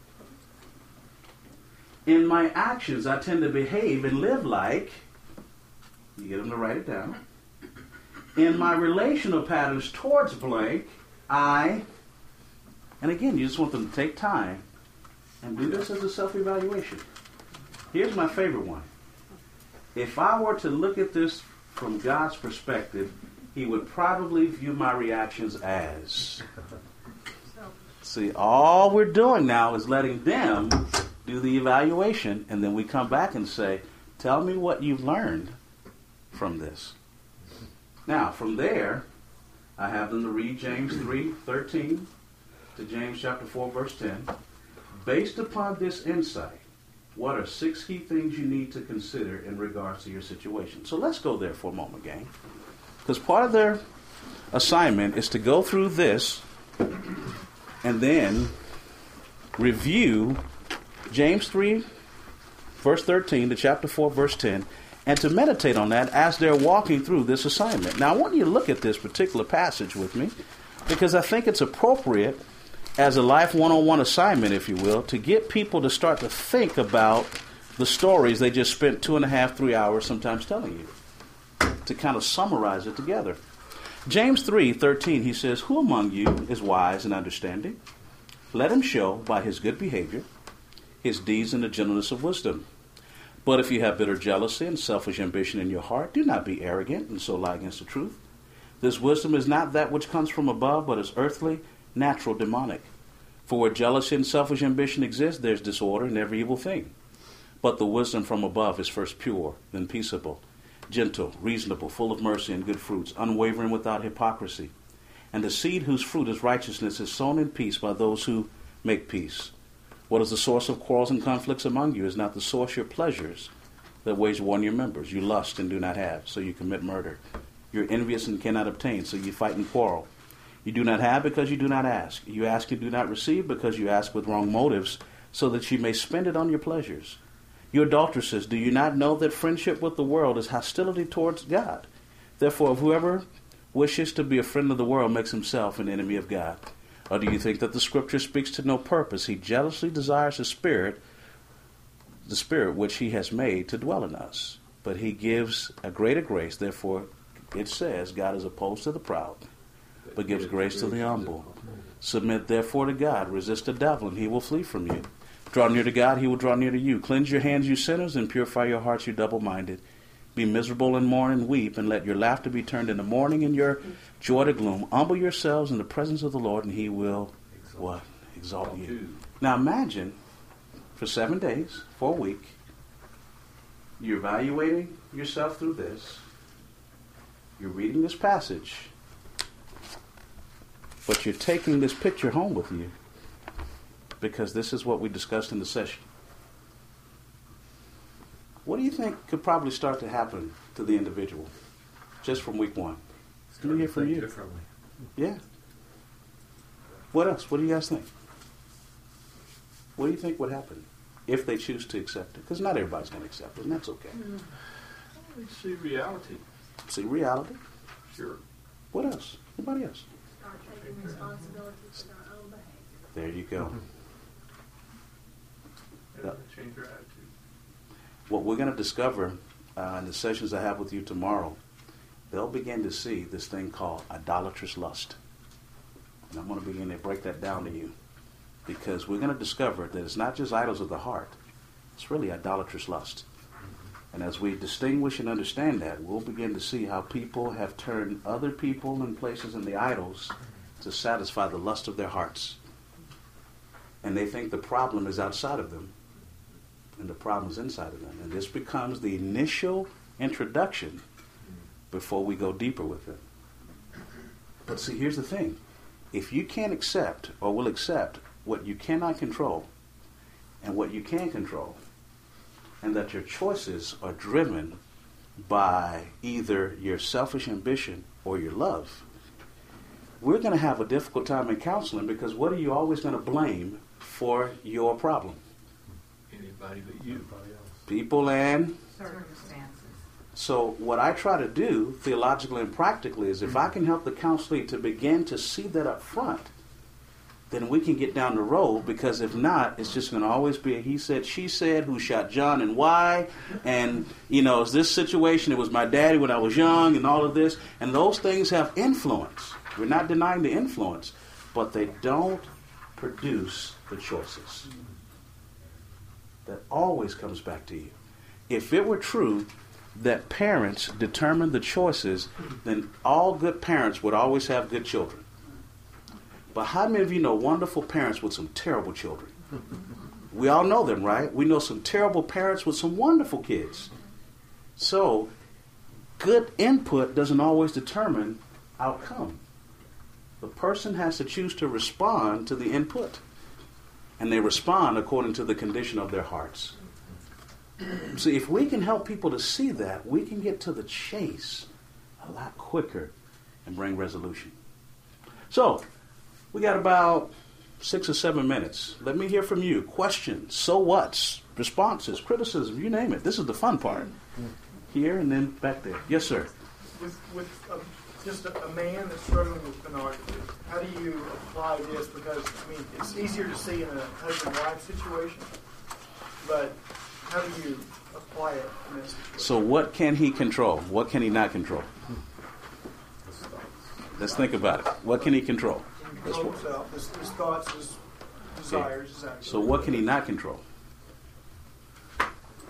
In my actions, I tend to behave and live like. You get them to write it down. In my relational patterns towards blank, and again, you just want them to take time and do this as a self-evaluation. Here's my favorite one. If I were to look at this from God's perspective, he would probably view my reactions as. See, all we're doing now is letting them do the evaluation, and then we come back and say, tell me what you've learned from this. Now, from there, I have them to read James 3:13 to James chapter 4, verse 10. Based upon this insight, what are 6 key things you need to consider in regards to your situation? So let's go there for a moment, gang. Because part of their assignment is to go through this and then review James 3, verse 13 to chapter 4, verse 10, and to meditate on that as they're walking through this assignment. Now, I want you to look at this particular passage with me, because I think it's appropriate as a Life 101 assignment, if you will, to get people to start to think about the stories they just spent 2.5, 3 hours sometimes telling you, to kind of summarize it together. James 3:13, he says, who among you is wise and understanding? Let him show by his good behavior his deeds in the gentleness of wisdom. But if you have bitter jealousy and selfish ambition in your heart, do not be arrogant and so lie against the truth. This wisdom is not that which comes from above, but is earthly, natural, demonic. For where jealousy and selfish ambition exist, there's disorder in every evil thing. But the wisdom from above is first pure, then peaceable, gentle, reasonable, full of mercy and good fruits, unwavering without hypocrisy. And the seed whose fruit is righteousness is sown in peace by those who make peace. What is the source of quarrels and conflicts among you? Is not the source your pleasures that wage war on your members? You lust and do not have, so you commit murder. You're envious and cannot obtain, so you fight and quarrel. You do not have because you do not ask. You ask and do not receive because you ask with wrong motives, so that you may spend it on your pleasures. You adulteresses, do you not know that friendship with the world is hostility towards God? Therefore, if whoever wishes to be a friend of the world makes himself an enemy of God. Or do you think that the Scripture speaks to no purpose? He jealously desires the Spirit which he has made to dwell in us. But he gives a greater grace. Therefore, it says, God is opposed to the proud, but gives grace to the humble. Submit therefore to God. Resist the devil, and he will flee from you. Draw near to God, he will draw near to you. Cleanse your hands, you sinners, and purify your hearts, you double-minded. Be miserable and mourn and weep, and let your laughter be turned into mourning and your joy to gloom. Humble yourselves in the presence of the Lord, and he will what? Exalt you. Now imagine, for 7 days, for a week, you're evaluating yourself through this. You're reading this passage, but you're taking this picture home with you, because this is what we discussed in the session. What do you think could probably start to happen to the individual just from week 1? Let me hear from you. Differently. Yeah. What else? What do you guys think? What do you think would happen if they choose to accept it? Because not everybody's going to accept it, and that's okay. We see reality. See reality? Sure. What else? Anybody else? Start taking responsibility for their own behavior. There you go. Change your attitude. What we're going to discover in the sessions I have with you tomorrow, they'll begin to see this thing called idolatrous lust. And I'm going to begin to break that down to you, because we're going to discover that it's not just idols of the heart. It's really idolatrous lust. And as we distinguish and understand that, we'll begin to see how people have turned other people and places and the idols to satisfy the lust of their hearts. And they think the problem is outside of them, and the problem is inside of them. And this becomes the initial introduction before we go deeper with it. But see, here's the thing. If you can't accept or will accept what you cannot control and what you can control, and that your choices are driven by either your selfish ambition or your love, we're going to have a difficult time in counseling, because what are you always going to blame for your problem? Anybody but you. People and circumstances. So what I try to do theologically and practically is, if I can help the counselee to begin to see that up front, then we can get down the road. Because if not, it's just going to always be a he said, she said, who shot John and why, and, it's this situation, it was my daddy when I was young, and all of this. And those things have influence. We're not denying the influence, but they don't produce the choices. That always comes back to you. If it were true that parents determine the choices, then all good parents would always have good children. But how many of you know wonderful parents with some terrible children? We all know them, right? We know some terrible parents with some wonderful kids. So, good input doesn't always determine outcome. The person has to choose to respond to the input. And they respond according to the condition of their hearts. See, if we can help people to see that, we can get to the chase a lot quicker and bring resolution. So, we got about 6 or 7 minutes. Let me hear from you. Questions, so whats, responses, criticism, you name it. This is the fun part. Here and then back there. Yes, sir. With just a man that's struggling with pornography, how do you apply this? Because, it's easier to see in a husband-wife situation, but how do you apply it in this situation? So what can he control? What can he not control? Let's think about it. What can he control? Control himself, his thoughts, his desires, his actions. So what can he not control? The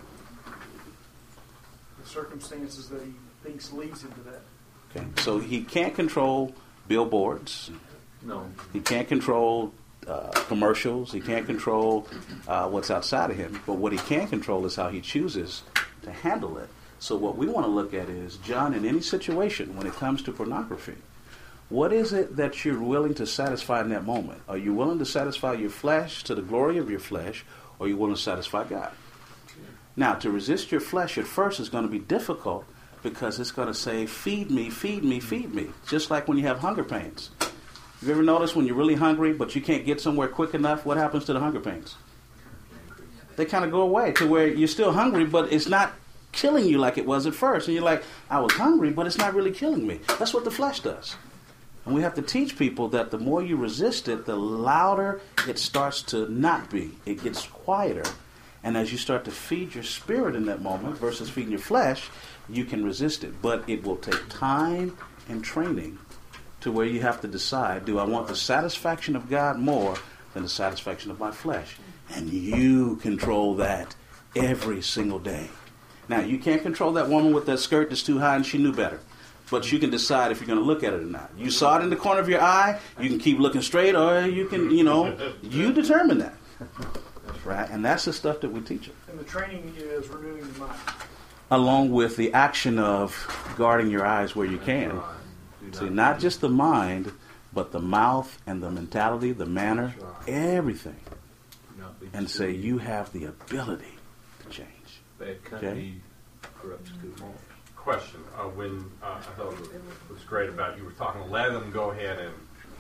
circumstances that he thinks leads him to that. Okay. So he can't control billboards. No. He can't control commercials. He can't control what's outside of him. But what he can control is how he chooses to handle it. So what we want to look at is, John, in any situation when it comes to pornography, what is it that you're willing to satisfy in that moment? Are you willing to satisfy your flesh to the glory of your flesh, or are you willing to satisfy God? Now, to resist your flesh at first is going to be difficult, because it's going to say, feed me, feed me, feed me. Just like when you have hunger pains. You ever notice when you're really hungry, but you can't get somewhere quick enough, what happens to the hunger pains? They kind of go away to where you're still hungry, but it's not killing you like it was at first. And you're like, I was hungry, but it's not really killing me. That's what the flesh does. And we have to teach people that the more you resist it, the louder it starts to not be. It gets quieter. And as you start to feed your spirit in that moment versus feeding your flesh, you can resist it. But it will take time and training to where you have to decide, do I want the satisfaction of God more than the satisfaction of my flesh? And you control that every single day. Now, you can't control that woman with that skirt that's too high and she knew better. But you can decide if you're going to look at it or not. You saw it in the corner of your eye, you can keep looking straight, or you can, you determine that. Right? And that's the stuff that we teach them. And the training is renewing the mind. Along with the action of guarding your eyes where you can. See, not just the mind, but the mouth and the mentality, the manner, everything. And say, you have the ability to change. Bad company corrupts good morals. Question. When I thought it was great about you were talking, let them go ahead and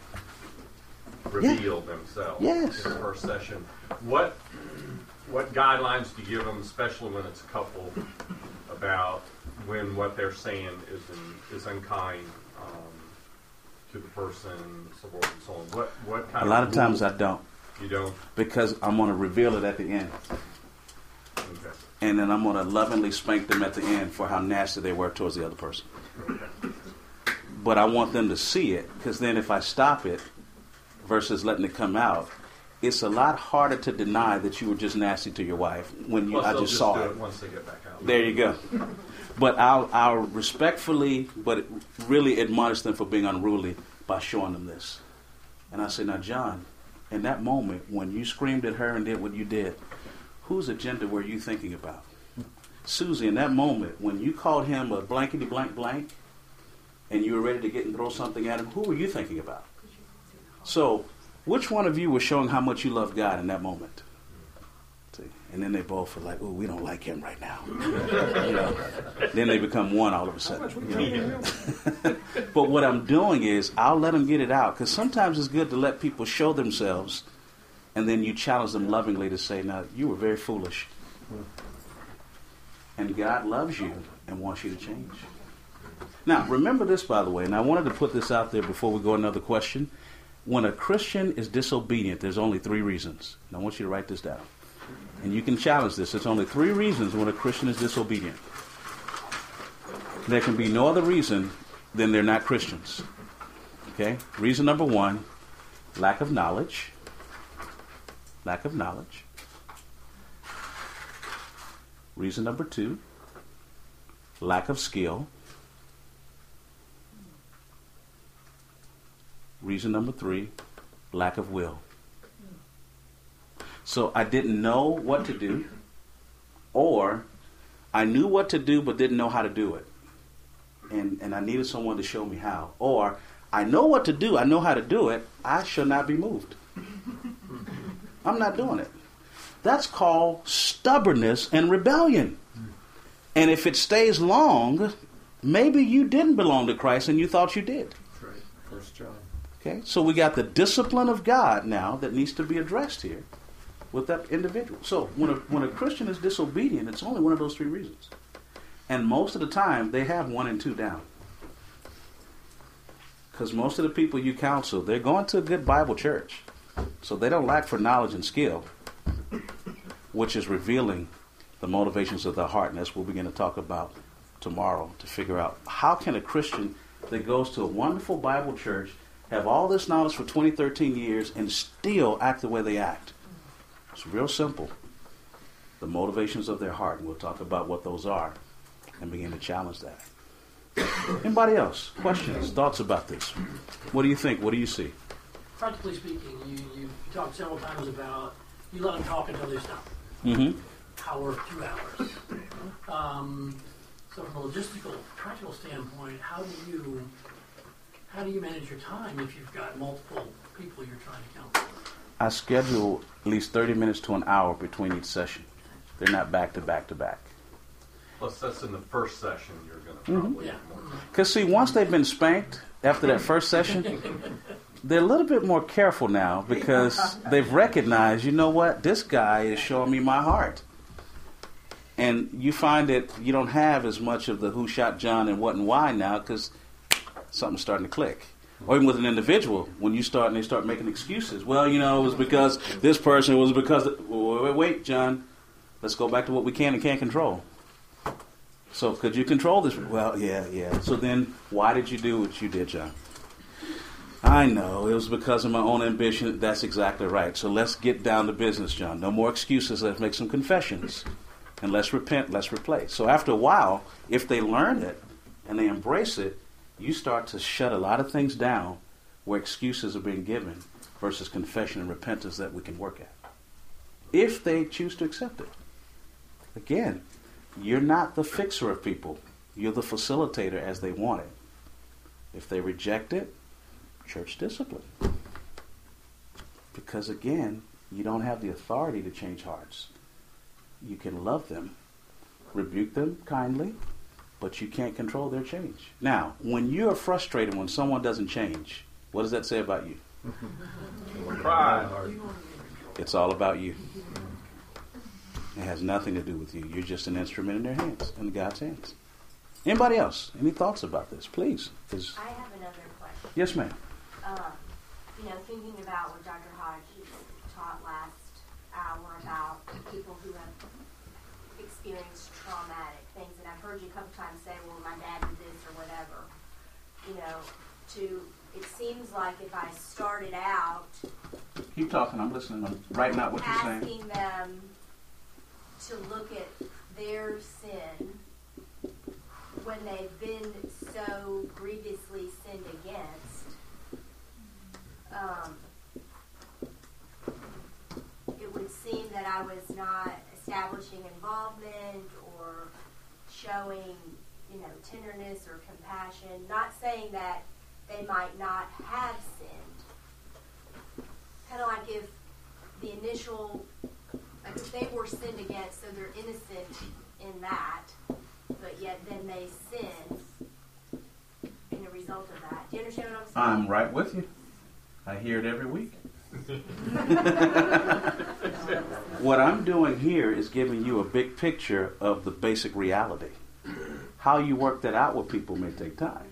reveal themselves in the first session. What guidelines do you give them, especially when it's a couple, about when what they're saying is unkind to the person, so forth and so on? What kind a lot of times I don't. You don't? Because I'm going to reveal it at the end. Okay. And then I'm going to lovingly spank them at the end for how nasty they were towards the other person. Okay. But I want them to see it, because then if I stop it versus letting it come out, it's a lot harder to deny that you were just nasty to your wife when Plus, I they'll just saw do it. once they get back out. There you go. But I'll respectfully, but really admonish them for being unruly by showing them this. And I say, now, John, in that moment when you screamed at her and did what you did, whose agenda were you thinking about? Susie, in that moment when you called him a blankety blank blank and you were ready to get and throw something at him, who were you thinking about? So, which one of you was showing how much you love God in that moment? See? And then they both were like, "Oh, we don't like him right now." You know? Then they become one all of a sudden. You know? But what I'm doing is I'll let them get it out, because sometimes it's good to let people show themselves, and then you challenge them lovingly to say, "Now, you were very foolish, and God loves you and wants you to change." Now, remember this, by the way, and I wanted to put this out there before we go another question. When a Christian is disobedient, there's only 3 reasons. And I want you to write this down. And you can challenge this. There's only 3 reasons when a Christian is disobedient. There can be no other reason than they're not Christians. Okay? Reason number 1, lack of knowledge. Lack of knowledge. Reason number 2, lack of skill. Reason number 3, lack of will. So I didn't know what to do, or I knew what to do but didn't know how to do it. And I needed someone to show me how. Or I know what to do, I know how to do it, I shall not be moved. I'm not doing it. That's called stubbornness and rebellion. And if it stays long, maybe you didn't belong to Christ and you thought you did. That's right. 1 John. Okay, so we got the discipline of God now that needs to be addressed here with that individual. So when a Christian is disobedient, it's only one of those 3 reasons. And most of the time, they have 1 and 2 down. Because most of the people you counsel, they're going to a good Bible church. So they don't lack for knowledge and skill, which is revealing the motivations of their heart. And that's what we'll begin to talk about tomorrow, to figure out how can a Christian that goes to a wonderful Bible church have all this knowledge for 20, 13 years and still act the way they act. It's real simple. The motivations of their heart. And we'll talk about what those are and begin to challenge that. Anybody else? Questions, thoughts about this? What do you think? What do you see? Practically speaking, you talked several times about you let them talk until they stop. Mm-hmm. Hour, 2 hours. So from a logistical, practical standpoint, how do you manage your time if you've got multiple people you're trying to counsel? I schedule at least 30 minutes to an hour between each session. They're not back to back to back. Plus, that's in the first session you're going to probably have more. Because, see, once they've been spanked after that first session, they're a little bit more careful now because they've recognized, you know what, this guy is showing me my heart. And you find that you don't have as much of the who shot John and what and why now because something's starting to click. Or even with an individual, when you start and they start making excuses. Well, you know, it was because this person, it was because... Wait, John. Let's go back to what we can and can't control. So could you control this? Well, yeah. So then why did you do what you did, John? I know. It was because of my own ambition. That's exactly right. So let's get down to business, John. No more excuses. Let's make some confessions. And let's repent. Let's replace. So after a while, if they learn it and they embrace it, you start to shut a lot of things down where excuses are being given versus confession and repentance that we can work at. If they choose to accept it. Again, you're not the fixer of people. You're the facilitator as they want it. If they reject it, church discipline. Because again, you don't have the authority to change hearts. You can love them, rebuke them kindly, but you can't control their change. Now, when you're frustrated when someone doesn't change, what does that say about you? Pride. It's all about you. It has nothing to do with you. You're just an instrument in their hands, in God's hands. Anybody else? Any thoughts about this? Please. I have another question. Yes, ma'am. Thinking about what Dr. Hodge taught last hour about people who have experienced traumatic things, and I've heard you a couple times say, well, my dad did this or whatever. it seems like if I started out Keep talking. I'm listening. I'm writing out what you're saying. asking them to look at their sin when they've been so grievously sinned against, it would seem that I was not establishing involvement or showing, tenderness or compassion. Not saying that they might not have sinned. Kind of like if the initial, like if they were sinned against, so they're innocent in that, but yet then they sin in the result of that. Do you understand what I'm saying? I'm right with you. I hear it every week. What I'm doing here is giving you a big picture of the basic reality. How you work that out with people may take time.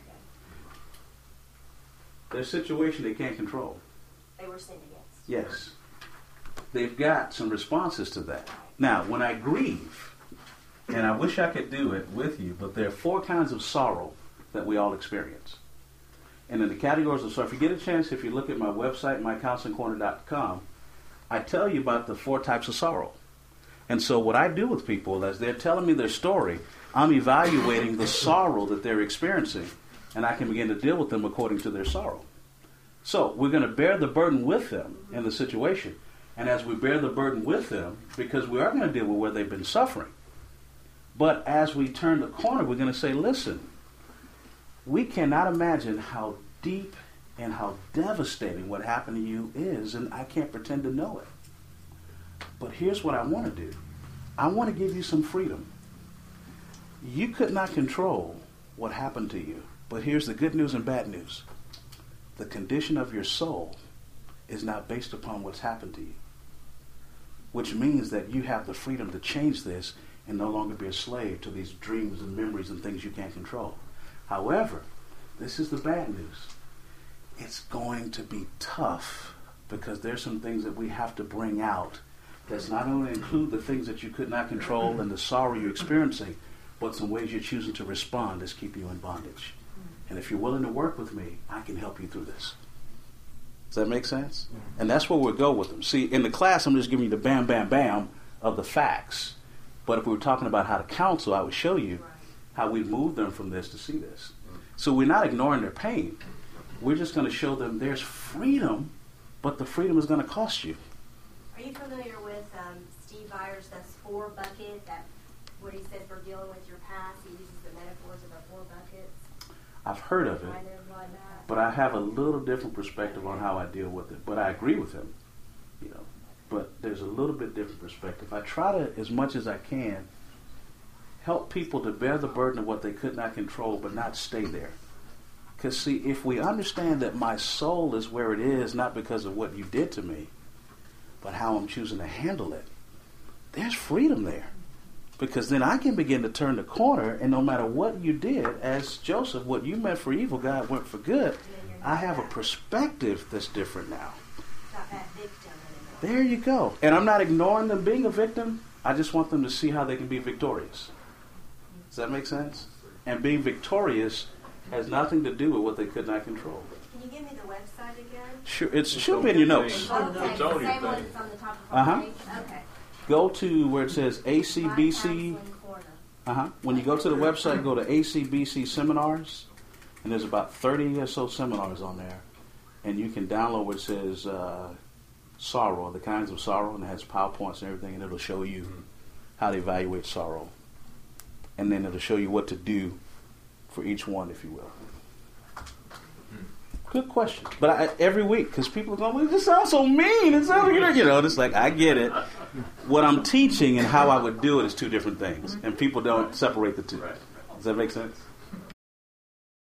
There's a situation they can't control. They were sinned against. Yes. They've got some responses to that. Now, when I grieve, and I wish I could do it with you, but there are 4 kinds of sorrow that we all experience. And in the categories of sorrow, if you get a chance, if you look at my website, mycounselingcorner.com, I tell you about the 4 types of sorrow. And so what I do with people, as they're telling me their story, I'm evaluating the sorrow that they're experiencing, and I can begin to deal with them according to their sorrow. So we're going to bear the burden with them in the situation. And as we bear the burden with them, because we are going to deal with where they've been suffering, but as we turn the corner, we're going to say, listen, we cannot imagine how deep and how devastating what happened to you is, and I can't pretend to know it. But here's what I want to do. I want to give you some freedom. You could not control what happened to you, but here's the good news and bad news. The condition of your soul is not based upon what's happened to you, which means that you have the freedom to change this and no longer be a slave to these dreams and memories and things you can't control. However, this is the bad news. It's going to be tough because there's some things that we have to bring out that's not only include the things that you could not control and the sorrow you're experiencing, but some ways you're choosing to respond that's keep you in bondage. And if you're willing to work with me, I can help you through this. Does that make sense? And that's where we'll go with them. See, in the class, I'm just giving you the bam, bam, bam of the facts. But if we were talking about how to counsel, I would show you how we move them from this to see this. So we're not ignoring their pain. We're just going to show them there's freedom, but the freedom is going to cost you. Are you familiar with Steve Byers' that's 4 bucket, that where he says for dealing with your past, he uses the metaphors of the 4 buckets? I've heard of it, but I have a little different perspective on how I deal with it. But I agree with him, but there's a little bit different perspective. I try to, as much as I can, help people to bear the burden of what they could not control, but not stay there. Because, see, if we understand that my soul is where it is, not because of what you did to me, but how I'm choosing to handle it, there's freedom there. Because then I can begin to turn the corner, and no matter what you did, as Joseph, what you meant for evil, God went for good. I have a perspective that's different now. Not that victim anymore. There you go. And I'm not ignoring them being a victim. I just want them to see how they can be victorious. Does that make sense? And being victorious has nothing to do with what they could not control. Can you give me the website again? Sure, it should be in your notes. Okay, It's the on your same one thing. that's on the top of the page? Okay. Go to where it says ACBC. My Counseling Corner. When you go to the website, go to ACBC Seminars, and there's about 30 or so seminars on there. And you can download where it says sorrow, the kinds of sorrow, and it has PowerPoints and everything, and it'll show you how to evaluate sorrow. And then it'll show you what to do for each one, if you will. Good question. But every week, because people are going, well, this sounds so mean. It sounds like, it's like, I get it. What I'm teaching and how I would do it is 2 different things. And people don't separate the 2. Does that make sense?